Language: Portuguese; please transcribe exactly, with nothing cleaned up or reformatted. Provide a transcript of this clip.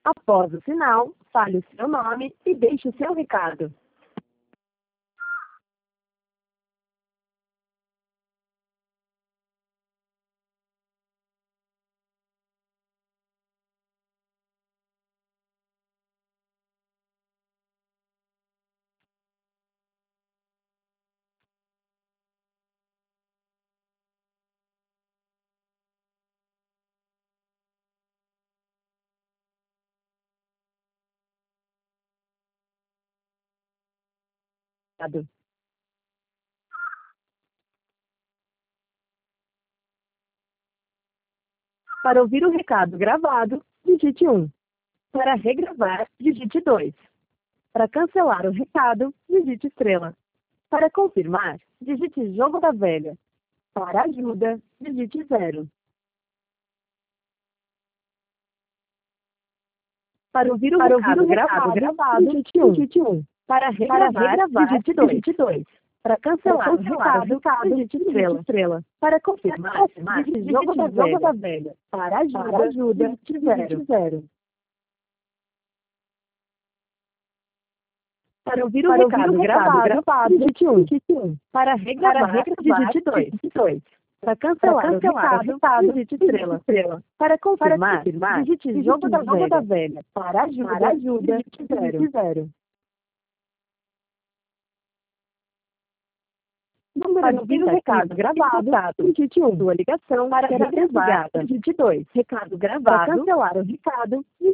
Após o sinal, fale o seu nome e deixe o seu recado. Para ouvir o recado gravado, digite um. Para regravar, digite dois. Para cancelar o recado, digite estrela. Para confirmar, digite jogo da velha. Para ajuda, digite zero. Para ouvir o Para ouvir recado o recado gravado, gravado, digite um. digite um. Para regravar, Para regravar, digite dois. digite dois. Para cancelar, Para o cancelar recado, o recado, digite digite estrela. estrela. Para confirmar, Para confirmar, digite digite jogo da jogo velha. da velha. Para ajuda, Para ajuda, digite zero. digite zero. Para ouvir o Para ouvir recado o recado gravado, gravado, digite um. digite um. Para Para regravar, regravar, digite dois. digite dois. Para Para cancelar, cancelar o o recado, recado, digite digite estrela. estrela. Para Para confirmar, confirmar, digite digite jogo da jogo da velha. velha. Para ajuda, Para ajuda, digite zero. digite zero. Número Para de ouvir o recado tentativas gravado, contato. digite um. Sua ligação Para será regravar, desligada. digite dois. Recado Para gravado, cancelar o recado,